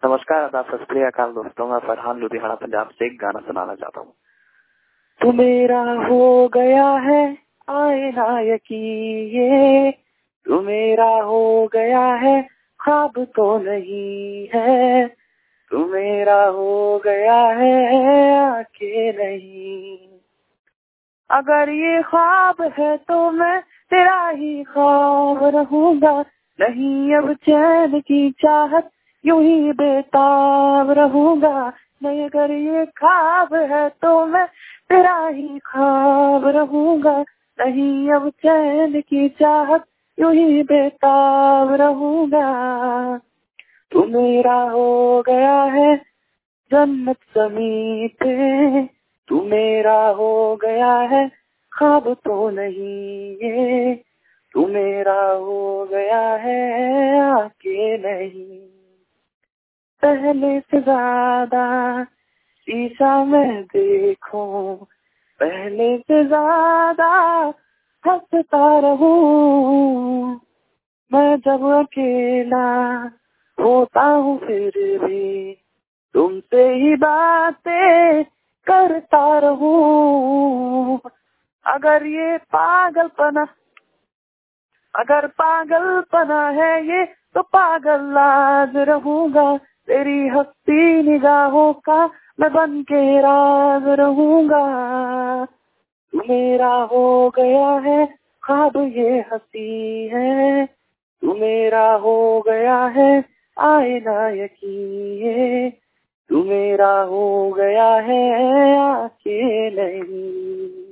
नमस्कार, आदाब, सत श्री अकाल दोस्तों। मैं फरहान लुधियाना पंजाब से एक गाना सुनाना चाहता हूँ। तू मेरा हो गया है आए ना यकीन, तू मेरा हो गया है ख्वाब तो नहीं है, तू मेरा हो गया है आके नहीं। अगर ये ख्वाब है तो मैं तेरा ही ख्वाब रहूंगा, नहीं अब चैन की चाहत यूं ही बेताब रहूंगा। नहीं अगर ये ख्वाब है तो मैं तेरा ही ख्वाब रहूंगा, नहीं अब चैन की चाहत यूं ही बेताब रहूंगा। तू मेरा हो गया है जन्नत ज़मीं पे, तू मेरा हो गया है ख्वाब तो नहीं ये, तू मेरा हो गया है आके नहीं। पहले से ज्यादा शीशा मैं देखूं, पहले से ज्यादा हंसता रहूं। मैं जब अकेला होता हूँ फिर भी तुमसे ही बातें करता रहूं। अगर पागलपना है ये तो पागल आज रहूंगा। तेरी हंसी निगाहों का मैं बन के राज रहूंगा। तू मेरा हो गया है ख्वाब ये हंसी है, तू मेरा हो गया है आए ना यकीन, तू मेरा हो गया है आके नहीं।